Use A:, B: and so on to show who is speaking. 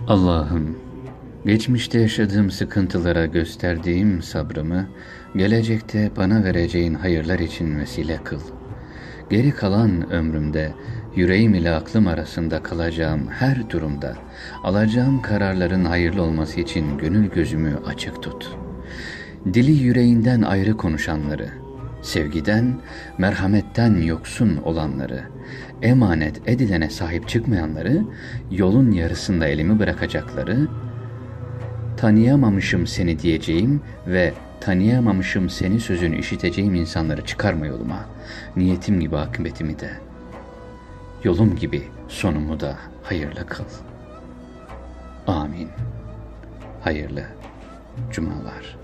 A: Allah'ım, geçmişte yaşadığım sıkıntılara gösterdiğim sabrımı, gelecekte bana vereceğin hayırlar için vesile kıl. Geri kalan ömrümde, yüreğim ile aklım arasında kalacağım her durumda, alacağım kararların hayırlı olması için gönül gözümü açık tut. Dili yüreğinden ayrı konuşanları, sevgiden, merhametten yoksun olanları, emanet edilene sahip çıkmayanları, yolun yarısında elimi bırakacakları, tanıyamamışım seni diyeceğim ve tanıyamamışım seni sözünü işiteceğim insanları çıkarma yoluma. Niyetim gibi akıbetimi de, yolum gibi sonumu da hayırlı kıl. Amin. Hayırlı cumalar.